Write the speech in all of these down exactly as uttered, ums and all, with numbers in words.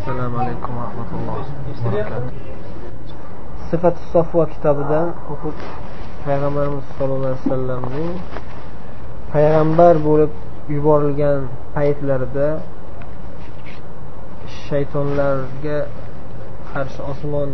Assalomu alaykum va rahmatullohi va barakatuh. Sifat-us Safva kitobidan o'qib Payg'ambarimiz sollallohu alayhi vasallamning payg'ambar bo'lib yuborilgan paytlarida shaytonlarga qarshi osmon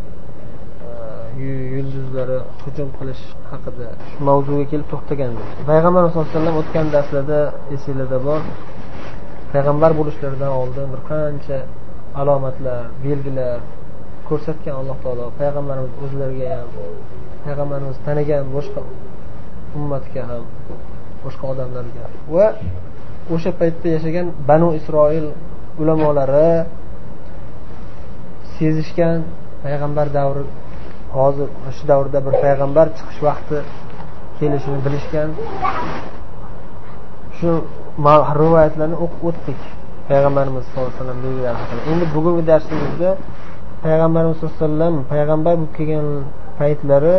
yulduzlari hujum qilish haqida shu mavzuga kelib to'xtagandik. Payg'ambar sollallohu alayhi vasallam o'tgan darslarda esingizda bor, payg'ambar bo'lishlaridan oldin bir qancha alomatlar, belgilar ko'rsatgan Alloh taolo payg'ambarimiz o'zlariga ham, payg'ambarimiz tanigan boshqa ummatga ham, boshqa odamlarga va o'sha paytda yashagan Banu Isroil ulamolari sezishgan payg'ambar davri, hozir shu davrda bir payg'ambar chiqish vaqti kelishini bilishgan. Shu rivoyatlarni o'qib o'tdik payg'ambarimiz sollallohu alayhi vasallam belgilari haqida. Endi bugungi darsimizda payg'ambarimiz sollallohu alayhi vasallam payg'ambar bo'lib kelgan paytlari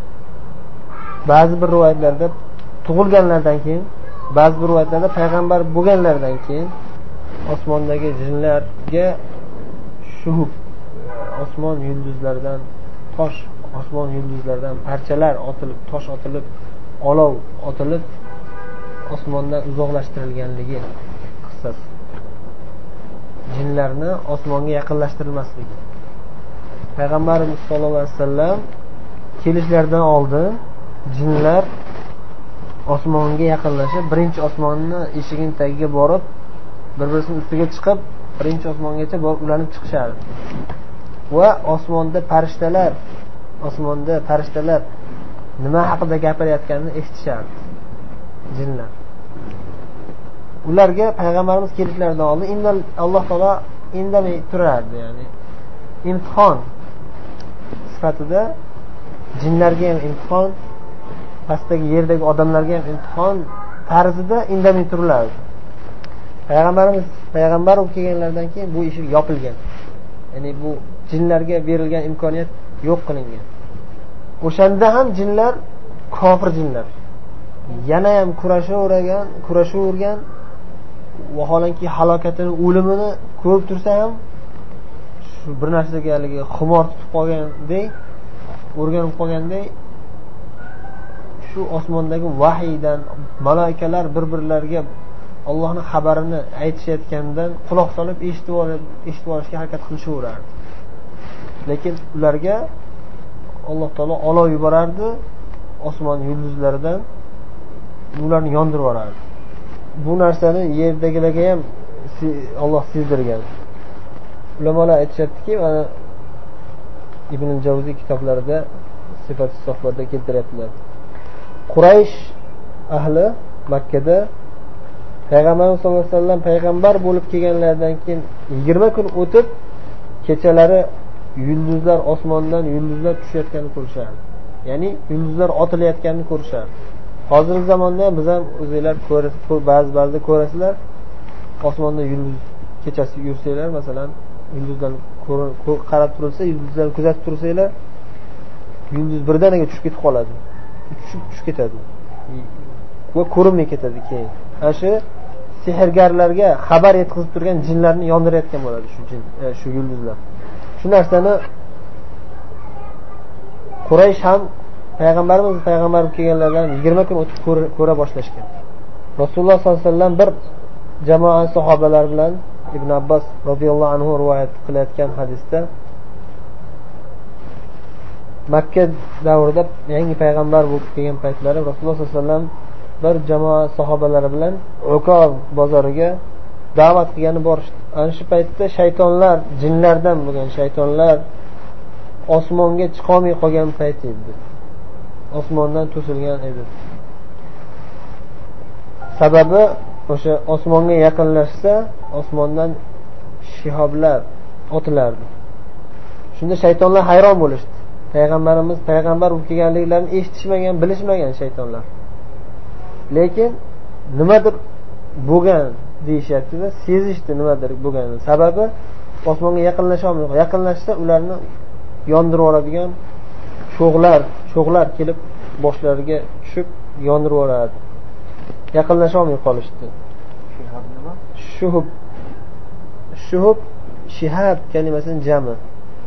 ba'zi bir rivoyatlarda tug'ilganlardan keyin, ba'zi bir rivoyatlarda payg'ambar bo'lganlardan keyin osmondagi jinlarga shuhub, osmon yulduzlaridan tosh, osmon yulduzlaridan parchalar otilib, tosh otilib, olov otilib osmondan uzoqlashtirilganligi qissasi. Jinlarni osmonga yaqinlashtirilmasligi. Payg'ambarimiz sollallohu alayhi vasallam kelishlaridan oldin jinlar osmonga yaqinlashib, birinchi osmonni eshigining tagiga borib, bir-birisining ustiga chiqib, birinchi osmongacha borib ulanib chiqishardi. Va osmonda farishtalar, osmonda farishtalar nima haqida gapirayotganini eshitishardi jinlar. Ularga payg'ambarimiz kelishlaridan oldin indal Alloh taolo indamay turardi, ya'ni imtihon sifatida jinlarga ham imtihon, pastdagi yerdagi odamlarga ham imtihon tarzida indamay turilardi. Payg'ambarimiz payg'ambar bo'lib kelganlaridan keyin bu eshik yopilgan. Ya'ni bu jinlarga berilgan imkoniyat yo'q qilingan. O'shanda ham jinlar kofir jinlar. Yana ham kurashavergan, kurashavergan, vaholanki halokatini, o'limini ko'rib tursa ham shu bir narsaga haligi xumor tutib qolgandek, o'rganib qolgandek, shu osmondagi vahiydan malaikalar bir-birlariga Allohning xabarini aytishayotgandan quloq solib eshitib olib, eshitib olishga harakat qilishaverardi. Lekin ularga Alloh taolo olov yuborardi, osmon yulduzlaridan ularni yondirib yuborardi. Bu narsani yerdagilarga ham Alloh sezdirgan. Ulamolar aytishdiki, mana Ibn Javziy kitoblarida Sifat-us Safvada keltiryaptilar. Quraysh ahli Makkada Payg'ambarimiz sollallohu alayhi vasallam payg'ambar bo'lib kelganlaridan keyin yigirma kun o'tib kechalari yulduzlar osmondan yulduzlar tushayotganini ko'rishardi. Ya'ni yulduzlar otilayotganini ko'rishardi. Hozirgi zamonda biz ham o'zingizlar ko'rasiz, ba'zi ba'zida ko'rasizlar, osmonda yulduz kechasi yursanglar, masalan, yulduzlarni qarab turilsa, yulduzlarni kuzatib tursanglar, yulduz birdaniga tushib ketib qoladi. Tushib tushib ketadi. Va ko'rinmay ketadi keyin. Ana shu sehrgarlarga xabar yetkazib turgan jinlarni yondirayotgan bo'ladi shu jin, shu yulduzlar. Shu narsani Quraysh ham payg'ambarimiz payg'ambar bo'lib kelganlardan yigirma kun o'tib ko'ra boshlashgan. Rasululloh sollallohu alayhi vasallam bir jamoa sahobalar bilan Ibn Abbos roziyallohu anhu rivoyat qilayotgan hadisda Makka davrida yangi payg'ambar bo'lib kelgan paytlari Rasululloh sollallohu alayhi vasallam bir jamoa sahobalari bilan Ukov bozoriga da'vat qilgani borishdi. Ana shu paytda shaytonlar, jinlardan bo'lgan shaytonlar osmonga chiqolmay qolgan payt edi. Osmondan to'silgan edi. Sababi o'sha osmonga yaqinlashsa, osmondan shihoblar otilardi. Shunda shaytonlar hayron bo'lishdi. Payg'ambarimiz payg'ambar bo'lib kelganliklarini eshitishmagan, bilishmagan shaytonlar. Lekin nimadir bo'lgan deyishyapti-da, sezishdi nimadir bo'lganini. Sababi osmonga yaqinlasha olmaydi. Yaqinlashsa ularni yondirib oladigan cho'g'lar, cho'g'lar kelib boshlariga tushib yondirib oladi. Yaqinlasha olmay qolishdi. Shuhub. Shuhub shihab kalimasining jami.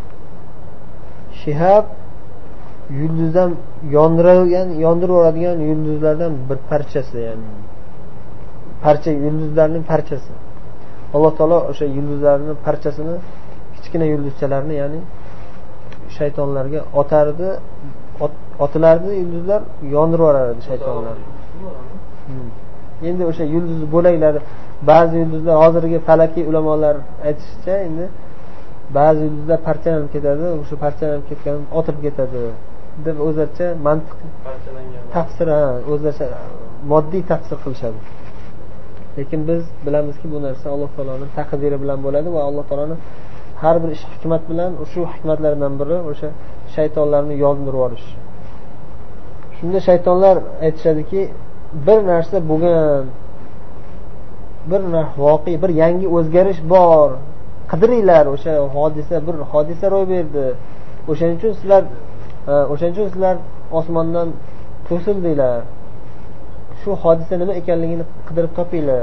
Shihab yulduzdan yondirilgan, yondirib yuboradigan yulduzlardan bir parchasi, ya'ni parcha, yulduzlarning parchasi. Alloh taolo o'sha yulduzlarning parchasini, kichkina yulduzchalarni, ya'ni shaytonlarga otardi, ot, otilardi yulduzlar, yondirib yuborardi shaytonlarni. Hmm. Endi o'sha yulduz bo'laklari, ba'zi yulduzlar, hozirgi falakiy ulamolar aytishicha, endi ba'zi yulduzlar parchalanib ketadi, o'sha parchalanib ketgan otib ketadi deb o'zlaricha mantiq tafsir, ha, o'zlaricha moddiy tafsir qilishadi. Lekin biz bilamizki, bu narsa Alloh taoloning taqdiri bilan bo'ladi va Alloh taoloning har bir ish hikmat bilan, shu hikmatlardan biri o'sha shaytonlarni yondirib yuborish. Shunda shaytonlar aytishadiki, bir narsa bo'lgan, bir voqea, bir yangi o'zgarish bor, qidiringlar, o'sha hodisa, bir hodisa ro'y berdi. O'shaning uchun sizlar o'shaning uchun sizlar osmondan to'sildinglar. Shu hodisa nima ekanligini qidirib topinglar.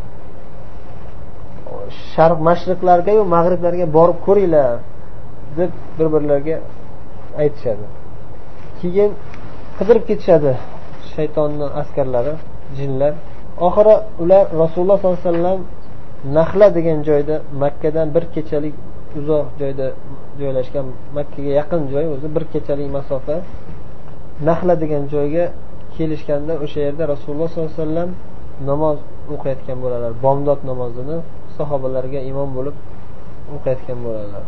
Sharq mashriqlarga va mag'riblarga borib ko'ringlar deb bir-birlariga aytishadi. Keyin qidirib ketishadi shaytonning askarlari, jinlar. Oxiri ular Rasululloh sollallohu alayhi vasallam Nahla degan joyda, Makkadan bir kechalik uzoq joyda joylashgan, Makkaga yaqin joy, o'zi bir kechalik masofa. Nahla degan joyga kelishganda o'sha yerda Rasululloh sollallohu alayhi vasallam namoz o'qiyotgan bo'ladilar. Bomdod namozini sahobalarga imom bo'lib o'qiyotgan bo'ladilar.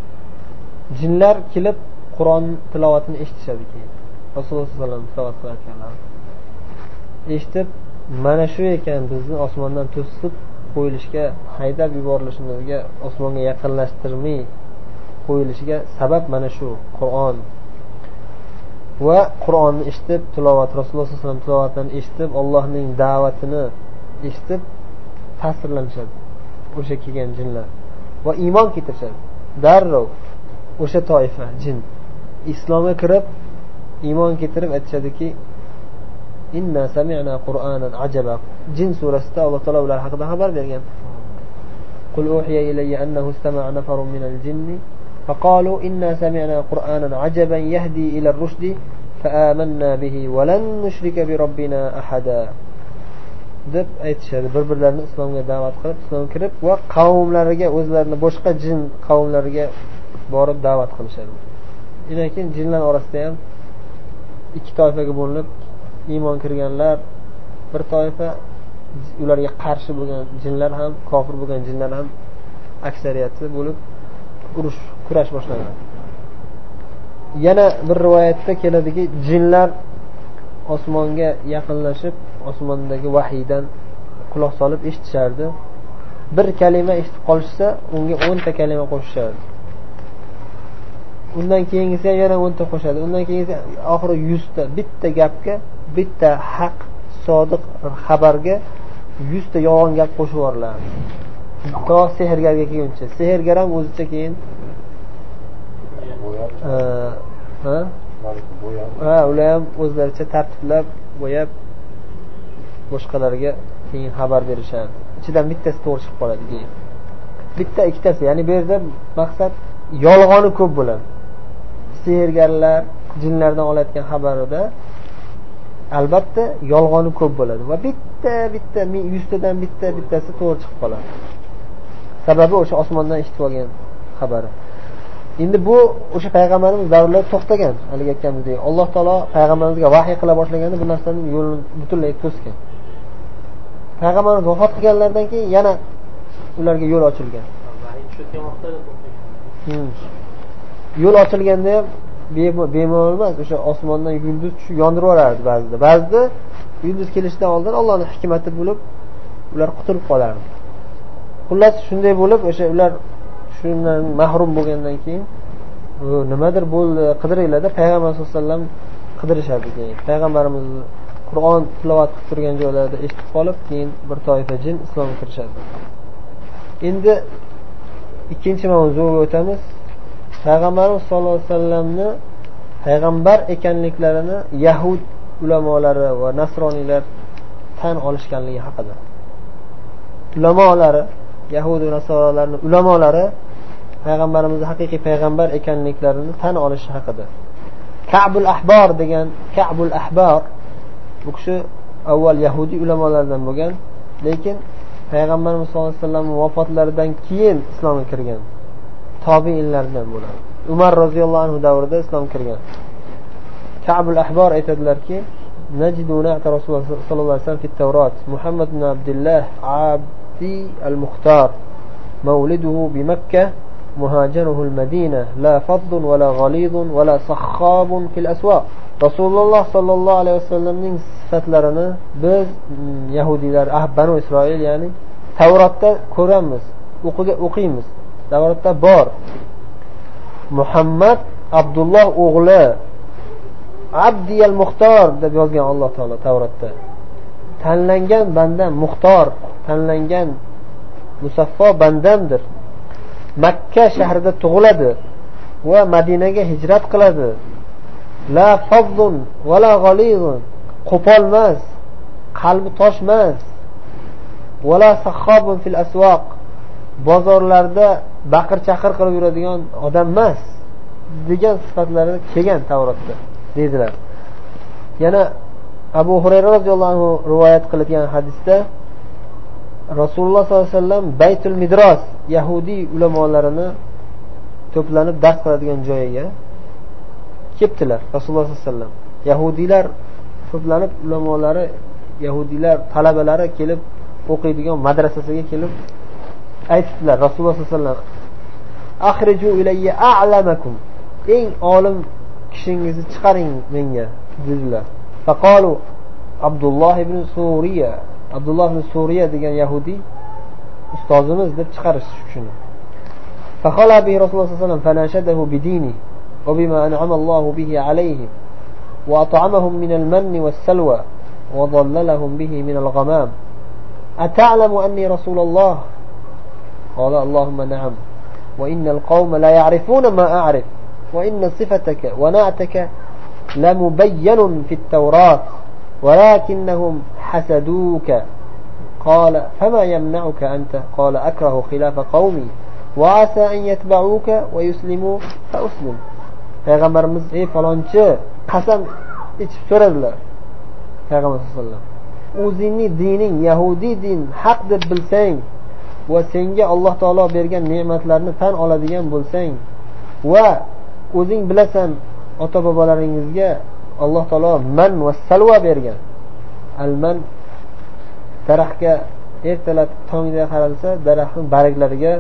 Jinlar kelib Qur'on tilovatini eshitishadi keyin. Rasululloh sollallohu alayhi vasallam tilovat qilayotganlar. Eshitib, mana shu ekan bizni osmondan to'sib qo'yilishga, haydab yuborilishimizga, osmonga yaqinlashtirmay qo'yilishiga sabab mana shu Qur'on. Va Qur'onni eshitib, tilovat, Rasululloh sollallohu alayhi vasallam tilovatini eshitib, Allohning da'vatini eshitib ta'sirlanishadi o'sha kelgan jinlar va iymon keltirishadi. Darrov o'sha toifa jin islomga kirib iymon keltirib aytishadiki, inna sami'na qur'anan ajaba. Jin surasida Alloh taolo ular haqida xabar bergan. Qul uhiya ilayya annahu istama'a nafarun minal jinni faqalu inna sami'na qur'anan ajaban yahdi ila ar-rushdi fa'amanna bihi wa lan nushrika bi robbina ahada. deb aytishadi. Bir-birlarini islomga da'vat qilib, islomga kirib va qavmlariga, o'zlarini boshqa jin qavmlariga borib da'vat qilishadi. Undan keyin jinlar orasida ham ikki toifaga bo'linib iymon kirganlar bir toifa, ularga qarshi bo'lgan jinlar ham, kofir bo'lgan jinlar ham aksariyati bo'lib urush, kurash boshlanadi. Yana bir rivoyatda keladiki, jinlar osmonga yaqinlashib, osmondagi vahiydan quloq solib eshitishardi. Bir kalima eshitib qolishsa, unga o'n ta kalima qo'shishadi. Undan keyingisi ham yana o'n ta qo'shadi. Undan keyingisi oxiri yuz ta, bitta gapga, bitta haq, sodiq xabarga yuz ta yolg'on gap qo'shib yuboriladi. To sehrgarga kelguncha. Sehrgar ham o'zicha keyin ha? Ha, ular ham o'zlaricha tartiblab, bo'yab boshqalarga keyin xabar berishadi. Ichidan bittasi to'g'ri chiqib qoladi keyin. Bitta, ikkitasi, ya'ni bu yerda maqsad yolg'oni ko'p bo'ladi. Sehrgarlar jinlardan olayotgan xabarida albatta yolg'oni ko'p bo'ladi va bitta bitta yuz tadan bitta bittasi to'g'ri chiqib qoladi. Sababi o'sha osmondan eshitib olgan xabari. Endi bu o'sha payg'ambarimiz davrlarida to'xtagan, hali aytganimizdek. Alloh taolo payg'ambarimizga vahiy qila boshlaganda bu narsaning yo'lini butunlay to'sgan. Payg'ambarimiz vafot qilganlardan keyin yana ularga yo'l ochilgan. Hmm. Yo'l ochilganda ham bemalol emas, o'sha osmondan yulduz tushib yondirib yuborardi ba'zida. Ba'zida yulduz kelishidan oldin Allohning hikmati bo'lib ular qutulib qolardi. Xullas shunday bo'lib, o'sha ular shundan mahrum bo'lgandan keyin nimadir bo'ldi, qidiringlarda payg'ambar sollallohu alayhi vasallam qidirishadi keyin. Payg'ambarimiz Qur'on tilovat qilib turgan joylarda eshitib qolib, keyin bir toifa jin islomga kirishadi. Endi ikkinchi mavzuga o'tamiz. Payg'ambarimiz sollallohu alayhi vasallamni payg'ambar ekanliklarini Yahud ulamolari va nasroniylar tan olishganligi haqida. Ulamolari, Yahud va nasroniylarning ulamolari payg'ambarimiz haqiqiy payg'ambar ekanliklarini tan olish haqida. Ka'bul Ahbar degan Ka'bul Ahbar bu kishi avval yahudi ulamolardan bo'lgan, lekin payg'ambarimiz sollallohu alayhi vasallam vafotlaridan keyin islomga kirgan tobiinlardan bo'ladi. Umar roziyallohu anhu davrida islom kirgan. Ka'bul Ahbar aytadilarki, najidu na'ta Rasululloh sollallohu alayhi vasallam fi Tawrat, Muhammad ibn Abdullah abdi al-Mukhtar, mawliduhu bi Makkah, muhajiruhu al-Madina, la faddun wala ghalidun wala sakhhabun fil aswaq. Rasululloh sollallohu alayhi vasallamning sifatlarini biz yahudiylar, ah Banu Isroil, ya'ni Tavratda ko'ramiz, o'qiymiz. Tavratda bor. Muhammad Abdulloh o'g'li Abdi al-Muxtor deb yozgan Alloh taolo Tavratda. Tanlangan bandam, Muxtor, tanlangan musaffo bandamdir. Makka shahrida tug'iladi va Madinaga hijrat qiladi. La faddun va la ghalidun, qo'polmas, qalbi toshmas. Va la sakhhabun fil aswaq, bozorlarda baqir-chaqir qilib yuradigan odam emas degan sifatlari kelgan Tavratda dedilar. Yana Abu Hurayra roziyallohu anhu rivoyat qilgan hadisda Rasululloh sollallohu alayhi vasallam Baytul Midros, yahudi ulamolarini to'planib dars qiladigan joyiga kelibdilar. Rasululloh sollallohu alayhi vasallam yahudiylar to'planib, ulamolari, yahudiylar talabalari kelib o'qiydigan madrasasiga kelib aytdilar Rasululloh sollallohu alayhi vasallam, akhriju ilayya a'lamakum, eng olim kishingizni chiqaring menga dedilar. Faqalu Abdulloh ibn Suriya, Abdulloh ibn Suriya degan yahudi ustozimiz deb chiqarish shuni. Faqala bi Rasululloh sollallohu alayhi vasallam fanashadahu bidini wa bima an'ama Allahu bihi alayhi wa at'amahum min al-manni was-salwa wa dhallalahum bihi min al-ghamam. Ata'lamu anni Rasulullah? Qala Allahumma na'am. Wa innal qawma la ya'rifuna ma a'rif wa inna sifataka wa na'taka la mubayyanun fi at-Tawrat walakinnahum hasaduka. Qala fama yamna'uka anta? Qala akrahu khilafa qawmi wa asa an yatba'uka wa yuslimu fa uslim. Payg'ambarimiz ey falonchi qasam ichib so'radilar. Payg'ambar sollallohu alayhi vasallam, o'zingning dining yahudiy din haq deb bilsang va senga Alloh taolo bergan ne'matlarni tan oladigan bo'lsang va o'zing bilasan ota bobolaringizga Alloh taolo man va salva bergan. Al-man daraxtga ertalab tongda qaralsa daraxtning barglariga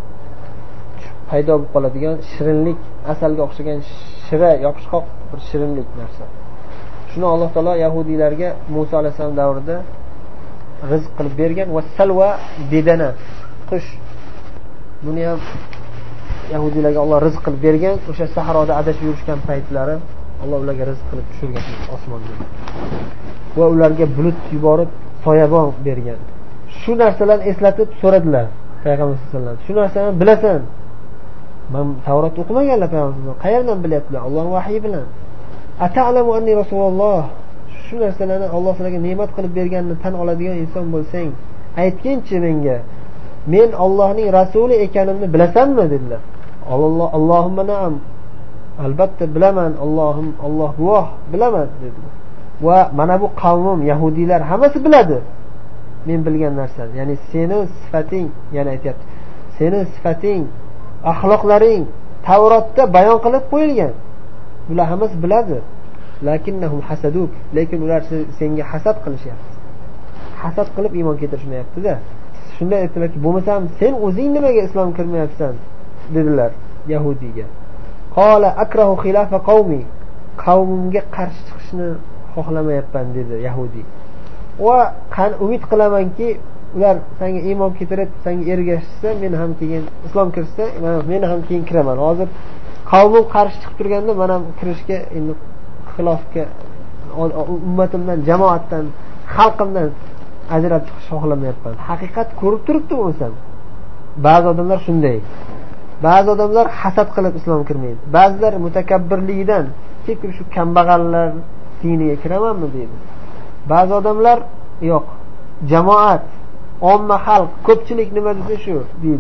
paydo bo'lib qoladigan shirinlik, asalga o'xshagan shira, yopishqoq bir shirinlik narsa. Shuni Alloh taolo yahudiylarga Musa alayhisalom davrida rizq qilib bergan. Va salva bedana, qush. Buni ham yahudiylarga Alloh rizq qilib bergan. O'sha sahroda adashib yurishgan paytlari Alloh ularga rizq qilib tushirgan osmondan. Va ularga bulut yuborib soyabon bergan. Shu narsalarni eslatib so'radilar Payg'ambar sollallohu alayhi vasallam. Shu narsani bilasan? Men Tavrat o'qimaganlar payg'ambar. Qayerdan bilyaptilar? Allohning vahyi bilan. Ata'lamu anni Rasululloh. Shu narsalarni Alloh sizlarga ne'mat qilib berganini tan oladigan inson bo'lsang, aytginchi menga. Men Allohning rasuli ekanimni bilasanmi dedilar. Alloh Allohumma na'am. Albatta bilaman, Allohim Alloh guvoh, bilaman dedilar. Va mana bu qavmim yahudiylar hammasi biladi men bilgan narsani. Ya'ni seni sifating, yana aytayapti. Seni sifating, axloqlaring Tavratda bayon qilib qo'yilgan. Bular hammasi biladi. Lakinnahum hasaduk, lekin ular senga hasad qilishyapti. Hasad qilib iymon keltirishmayapti-da. Shunda aytdilarki, bo'lmasam sen o'zing nimaga islom kirmayapsan dedilar yahudiyga. Qala akrahu khilafa qawmi, qavmimga qarshi chiqishni xohlamayapman dedi yahudiy. Va qan umid qilamanki ular senga iymon keltirib, senga ergashsa, men ham keyin islom kirsa, men ham keyin kiraman. Hozir qavmim qarshi chiqib turganda men ham kirishga, endi xilofga, ummatimdan, jamoatdan, xalqimdan ajrab chiqish xohlamayapman. Haqiqat ko'rib turibdi bo'lsam. Ba'zi odamlar shunday. Ba'zi odamlar hasad qilib islom kirmaydi. Ba'zilar mutakabbirligidan kelib shu kambag'allar diniga kiramanmi deydi. Ba'zi odamlar yo'q. Jamoat, omma xalq, ko'pchilik nima desa shu deydi.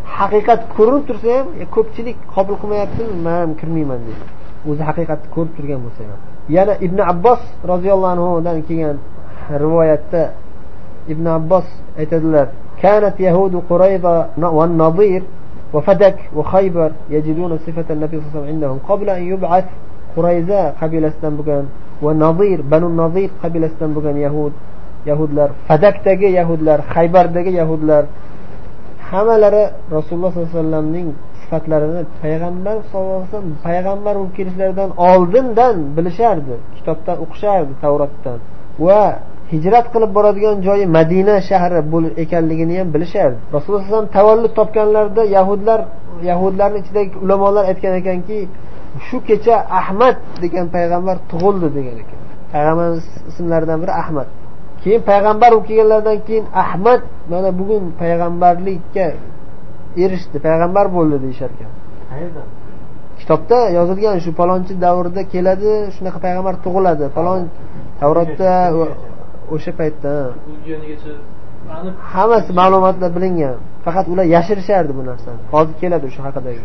haqiqat ko'rinib tursa ham ko'pchilik qabul qilmayaptimi, men ham kirmayman deydi. O'zi haqiqatni ko'rib turgan bo'lsa ham. Yana Ibn Abbos roziyallohu anhudan kelgan rivoyatda Ibn Abbos aytadilar: "Kanat yahudu Qurayza va Nadir va Fadak va Khaybar yajiduna sifatan nabiy sallallohu alayhi vasallam indahum qabla an yub'ath." Qurayza qabilasidan bo'lgan va Nadir, Banu Nadir qabilasidan bo'lgan yahud, yahudlar, Fadakdagi yahudlar, Xaybardagi yahudlar hammalari Rasululloh sollallohu alayhi vasallamning sifatlarini payg'ambar sollallohu alayhi vasallam payg'ambar bo'lib kelishlaridan oldindan bilishardi, kitobdan o'qishardi, Tavrotdan, va hijrat qilib boradigan joyi Madina shahri bo'lib ekanligini ham bilishardi. Rasululloh sollallohu alayhi vasallam tavallud topganlarida yahudlar, yahudlarning ichidagi ulamolar aytgan ekanki, shu kecha Ahmad degan payg'ambar tug'ildi degan ekan. Payg'ambar ismlaridan biri Ahmad. Keyin payg'ambar bo'lib kelganlardan keyin Ahmad mana bugun payg'ambarlikka erishdi, payg'ambar bo'ldi deyshar ekan. Qayerdan? Kitobda yozilgan, shu palonchi davrda keladi, shunaqa payg'ambar tug'iladi. Palon Tavrotda o'sha paytda hammasi ma'lumotlar bilingan. Faqat ular yashirishardi bu narsani. Hozir keladi o'sha haqidagi.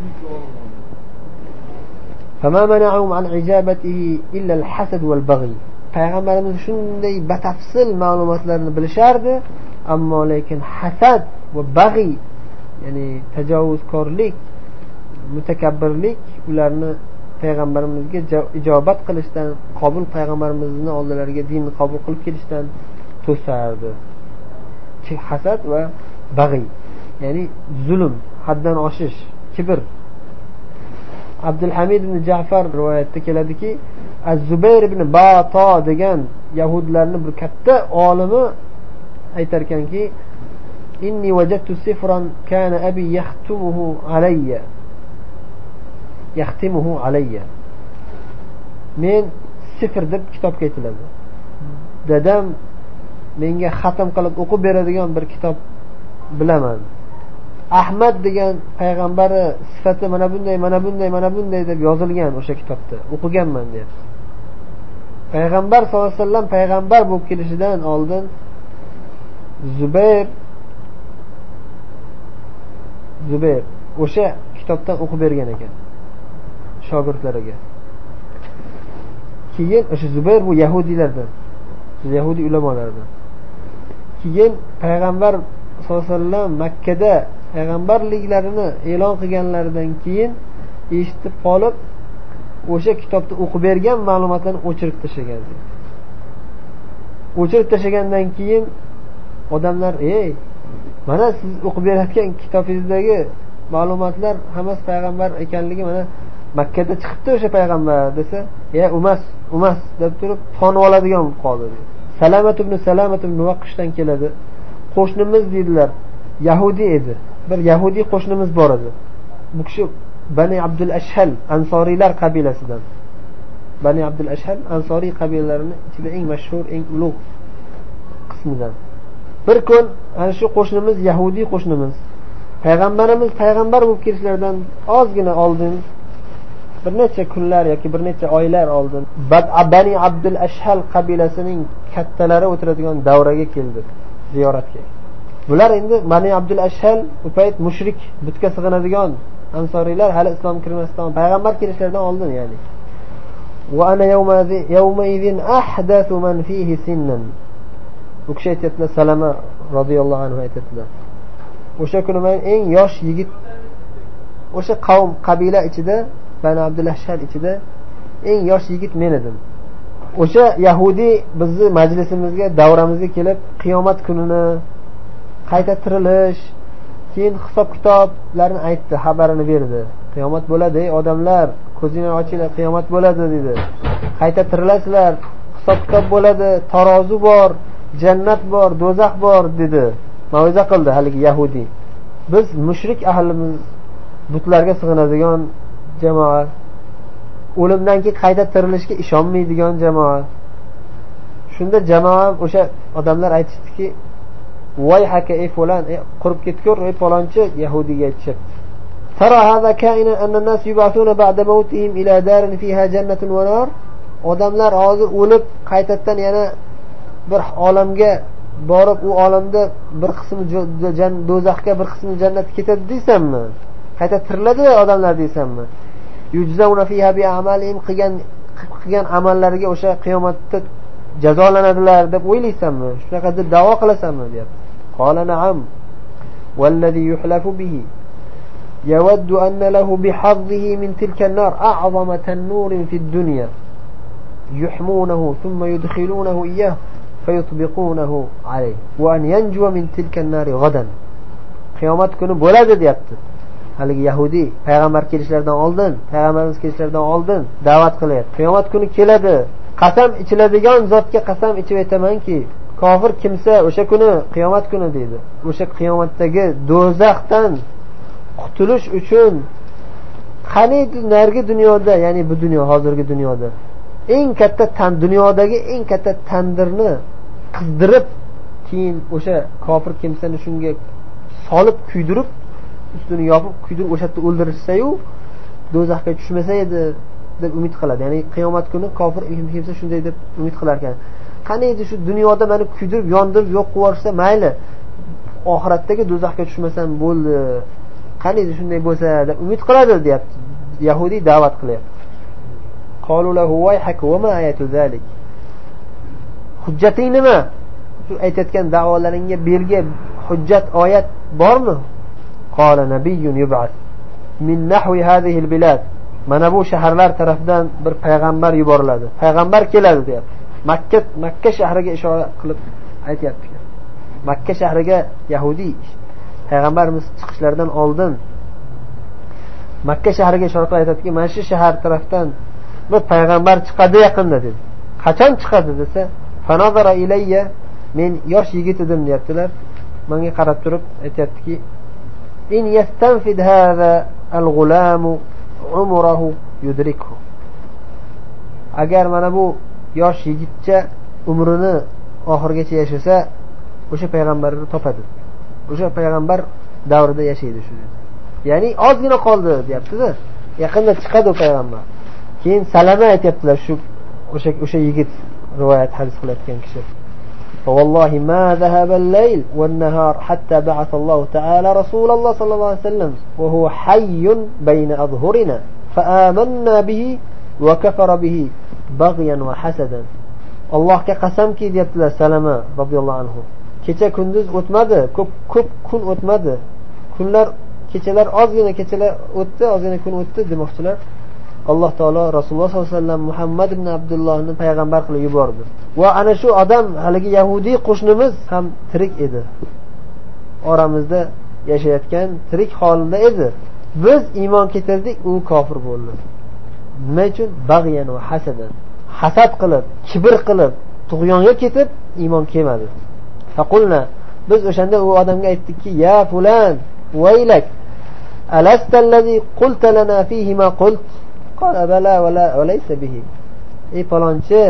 فما منعهم عن إجابته إلا الحسد والبغي. Payg'ambarimiz shunday batafsil ma'lumotlarni bilishardi, ammo lekin hasad va bag'i, ya'ni tajovuzkorlik, mutakabbirlik ularni payg'ambarimizga ijobat qilishdan, qabul payg'ambarimizning oldilariga dinni qabul qilib kelishdan to'sardi. Hasad va bag'i, ya'ni zulm, haddan oshish, kibr. Abdulhamid ibn Ja'far rivoyatda keladiki, Az-Zubayr ibn Bato degan yahudlarning bir katta olimi aytar ekanki, inni wajadtu sifran kana abi yahtumuhu alayya yahtimuhu alayya. Men sifr deb kitobga aytiladi. Dadam menga xatm qilib o'qib beradigan bir kitob bilaman. Ahmad degan payg'ambari sifati mana bunday, mana bunday, mana bunday deb yozilgan o'sha kitobda. O'qiganman deyapti. Payg'ambar sollallohu alayhi vasallam payg'ambar bo'lib kelishidan oldin Zubayr Zubayr o'sha kitobdan o'qib bergan ekan shogirdlariga. Keyin o'sha Zubayr bu yahudiylardan, yahudi ulamolardan. Keyin payg'ambar sollallohu alayhi vasallam Makka da payg'ambarliklarini e'lon qilganlaridan keyin eshitib qolib, o'sha kitobda o'qib bergan ma'lumotlarni o'chirib tashlagan. O'chirib tashlagandan keyin odamlar, "Ey, mana siz o'qib berayotgan kitobingizdagi ma'lumotlar hammasi payg'ambar ekanligi mana Makka da chiqibdi o'sha payg'ambar" desa, "Ya, emas, emas" deb turib tonib oladigan qoldi. Salamat ibn Salamat ibn Muvaqqishdan keladi. Qo'shnimiz dedilar, yahudi edi. Bir yahudi qo'shnimiz bor edi. Bu kishi Bani Abdul Ashhal Ansoriylar qabilasidan. Bani Abdul Ashhal Ansoriy qabilalarining ichida eng mashhur, eng ulug' qismidan. Bir kun ana shu qo'shnimiz yahudi qo'shnimiz payg'ambarimiz payg'ambar bo'lib kelishlaridan ozgina oldin, bir necha kunlar yoki bir necha oylar oldin Bani Abdul Ashhal qabilasining kattalari o'tiradigan davraga keldi ziyoratga. Bular endi Bani Abdul Ashhal u payt mushrik, butga sig'inadigan Ansoriylar, hali islom kirmasdan payg'ambar kelishlaridan oldin, ya'ni. Va ana yawma idin ahdathu man fihi sinnan. Bu kishi aytadilar, Salama radhiyallohu anhu aytadilar. O'sha kuni men eng yosh yigit, o'sha qavm qabila ichida, Bani Abdul Ashhal ichida eng yosh yigit men edim. O'sha yahudi bizni majlisimizga, davramizga kelib, qiyomat kunini, qayta tirilish, keyin hisob kitoblarni aytdi, xabarini berdi. Qiyomat bo'ladi, ey odamlar, ko'zinglarni ochinglar, qiyomat bo'ladi dedi. Qayta tirilasizlar, hisob kitob bo'ladi, tarozi bor, jannat bor, do'zax bor dedi. Ma'ruza qildi haligi yahudi. Biz mushrik ahlimiz, butlarga sig'inadigan jamoa, o'limdan keyin qayta tirilishga ishonmaydigan jamoa. Shunda jamoa o'sha odamlar aytishdiki, voy haka ey falan, qurib ketgur, ey falonchi yahudiga aytishyapti. Tara hada kaina anna nas yubathuna ba'da mawtihim ila darin fiha jannatun wa nar. Odamlar hozir o'lib qaytadan yana bir olamga borib u olamda bir qismi do'zaxga, bir qismi jannatga ketadi deysanmi? Qayta tiriladi odamlar deysanmi? Yujzauna fiha bi a'malihim, qilgan qilgan amallariga o'sha qiyomatda jazolanadilar deb o'ylaysanmi? Shunaqa deb da'vo qilasanmi deyapti. Qala na'am wallazi yuhlafu bihi yawaddu anna lahu bihadhihi min tilka an-nar a'zama tannurin fi ad-dunya yuhmunahu thumma yudkhilunahu iyyah fayutbiqunahu alayh wa an yanjuwa min tilka an-nar ghadan. Qiyomat kuni bo'ladi deyapti. Haligi yahudi payg'ambar kelishlaridan oldin, payg'ambarimiz kelishlaridan oldin da'vat qilyapti. Qiyomat kuni keladi. Qasam ichiladigan zotga qasam ichib aytamanki, kofir kimsa o'sha kuni qiyomat kuni deydi. O'sha qiyomatdagi do'zaxdan qutulish uchun qaniydi nargi dunyoda, ya'ni bu dunyo, hozirgi dunyoda eng katta tan dunyodagi eng katta tandirni qizdirib, keyin o'sha kofir kimsani shunga solib kuydirib, ustini yopib kuydirib o'sha yerda o'ldirishsa-yu, do'zaxga tushmasa edi deb umid qiladi. Ya'ni qiyomat kuni kofir kimsa shunday deb umid qilar ekan. Qaniydi shu dunyoda meni kuydirib, yondirib yo'q qilib yuborsa mayli, oxiratdagi do'zaxga tushmasam bo'ldi. Qaniydi shunday bo'lsa deb umid qiladi deyapti. Yahudi da'vat qilyapti. Qalu lahu wayhak wa ma ayatu zalik. Hujjating nima? Shu aytayotgan da'volaringga belgi, hujjat, oyat bormi? Qala nabiyyun yub'ath min nahwi hadhihi al-bilad. Mana bu shaharlar tarafdan bir payg'ambar yuboriladi. Payg'ambar keladi deyapti. Makka Makka shahriga ishora qilib aytayapti. Makka shahriga Yahudi payg'ambarimiz chiqishlaridan oldin Makka shahriga ishora qilib aytadiki, mana shu shahar tarafdan bir payg'ambar chiqadi yaqinda dedi. Qachon chiqadi desa, fanazara ilayya, men yosh yigit edim deyaptilar. Menga qarab turib aytayaptiki, in yastanfid hadha al-ghulam umruhu yudrikhu. Agar mana bu yosh yigitcha umrini oxirgacha yashasa, o'sha payg'ambarni topadi. O'sha payg'ambar davrida yashaydi shu. Ya'ni ozgina qoldi deyapti-da. Yaqinda chiqadi payg'ambar. Keyin salama aytibdilar shu o'sha o'sha yigit rivoyat hadis qilayotgan kishi. Wallahi ma dhahaba al-layl wan-nahar hatta ba'atha Alloh ta'ala Rasululloh sallallohu alayhi wasallam wa huwa hayyun bayna adhhurina fa amanna bihi wa kafara bihi baghyan wa hasadan. Allohga qasamki deyaptilar Salama radhiyallohu anhu. Kecha kunduz o'tmadi, ko'p ko'p kun o'tmadi. Kunlar, kechalar ozgina kechalar o'tdi, ozgina kun o'tdi demoqchilar. Alloh taolo Rasululloh sollallohu alayhi vasallam Muhammad ibn Abdullohni payg'ambar qilib yubordi. Va ana shu odam, haligi yahudi qo'shnimiz ham tirik edi. Oramizda yashayotgan tirik holida edi. Biz iymon keltirdik, u kofir bo'ldi. Nima uchun? Bag'yan va hasadan. Hasad qilib, kibr qilib, tug'yonga ketib iymon kelmadi. Faqulna, biz o'shanda u odamga aytdikki, ya fulan, waylak, alasta allazi qulta lana fihi ma qult? Qala bala wala walaysa bihi. Ey palonchi,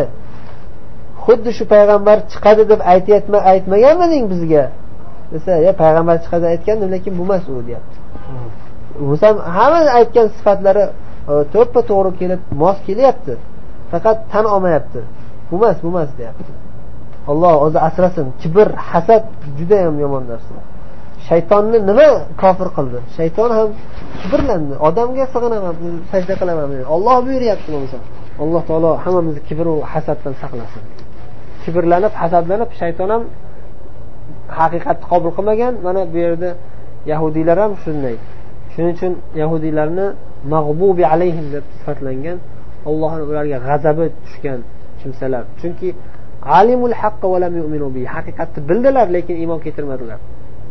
xuddi shu payg'ambar chiqadi deb aytayotma, aytmaganmiding bizga? Desa, ya payg'ambar chiqadi aytgandim, lekin bu emas u deyapti. O'zim hamma aytgan sifatlari to'ppa to'g'ri kelib, mos kelyapti. Faqat tan olmayapti. Bu emas, bu emas deyapti. Alloh o'zi asrasin. Kibr, hasad juda ham yomon narsa. Shaytonni nima kofir qildi? Shayton ham kibrlandi. Odamga sig'inaman, sajda qilaman dedi. Alloh buyuryapti bo'lsa. Alloh taolo hammamizni kibr va hasaddan saqlasin. Kibrlanib, hasadlanib shayton ham haqiqatni qabul qilmagan. Mana bu yerda yahudiylar ham shunday. Shuning uchun yahudiylarni mag'bubi alayhim deb sifatlangan. Allohning ularga g'azabi tushgan kimsalar. Chunki alimul haqq va lam yu'minu bi. Haqiqatni bildilar, lekin iymon keltirmadilar.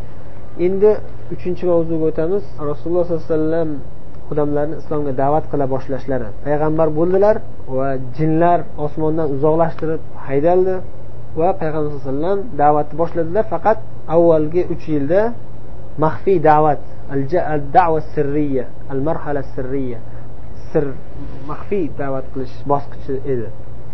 Endi uchinchi mavzuga o'tamiz. Rasululloh sollallohu alayhi vasallam odamlarni islomga da'vat qila boshlashlari. Payg'ambar bo'ldilar va jinlar osmondan uzoqlashtirib haydaldi va payg'ambar sollallohu alayhi vasallam da'vatni boshladilar. Faqat avvalgi uch yilda maxfiy da'vat, al-da'va sirriya, al-marhala sirriya, sir maxfiy da'vat qilish bosqichi edi.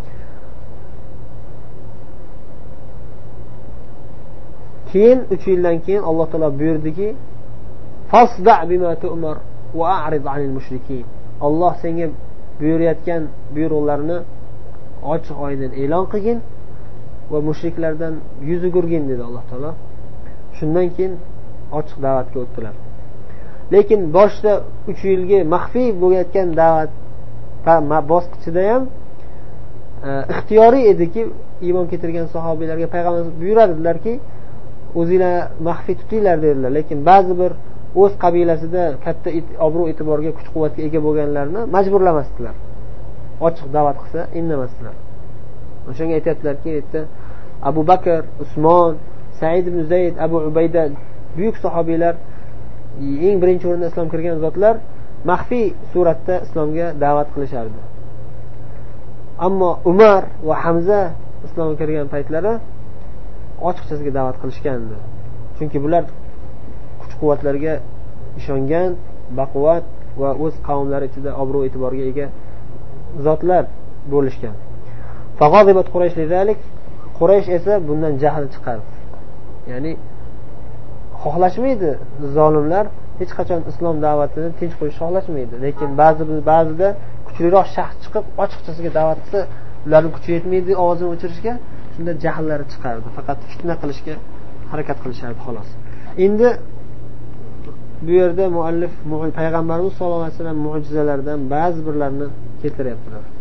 Keyin uch yildan keyin Alloh taolo buyurdiki, fasda' bima tu'mar va a'rid 'anil mushrikeen. Alloh senga buyurayotgan buyruqlarni ochiq oydin e'lon qilgin va mushriklardan yuz o'girgin dedi Alloh taolo. Shundan keyin ochiq da'vatga o'tdilar. Lekin boshda uch yilga maxfiy bo'layotgan da'vat bosqichida ham e, ixtiyoriy ediki, iymon keltirgan sahobiylarga payg'ambar buyuradilarki, o'zinglar maxfiy tutinglar dedilar. Lekin ba'zi bir o'z qabilasida katta obro' e'tiborga, kuch-quvvatga ega bo'lganlarni majburlamasdilar. Ochiq da'vat qilsa indamasdilar. O'shanga aytayaptilarki, yerda Abu Bakr, Usmon, Said ibn Zayd, Abu Ubayda buyuk sahobiylar, eng birinchi o'rinda islom kirgan zotlar maxfiy suratda islomga da'vat qilishardi. Ammo Umar va Hamza islomga kirgan paytlari ochiqchasiga da'vat qilishgandi. Chunki bular kuch-quvvatlarga ishongan, baquvvat va o'z qavmlari ichida obro' e'tiborga ega zotlar bo'lishgan. Fag'ozibat Quraysh lidalik, Quraysh esa bundan jahl chiqardi. Ya'ni xohlashmaydi zolimlar hech qachon islom da'vatini tinch qo'yishni xohlashmaydi. Lekin ba'zi ba'zida kuchliroq shaxs chiqib ochiqchasiga da'vat qilsa, ularning kuchi yetmaydi ovozini o'chirishga, shunda jahllari chiqardi. Faqat fitna qilishga harakat qilishardi xolos. Endi bu yerda muallif payg'ambarimiz sollallohu alayhi vasallam mo'jizalaridan ba'zi birlarini keltiryaptilar.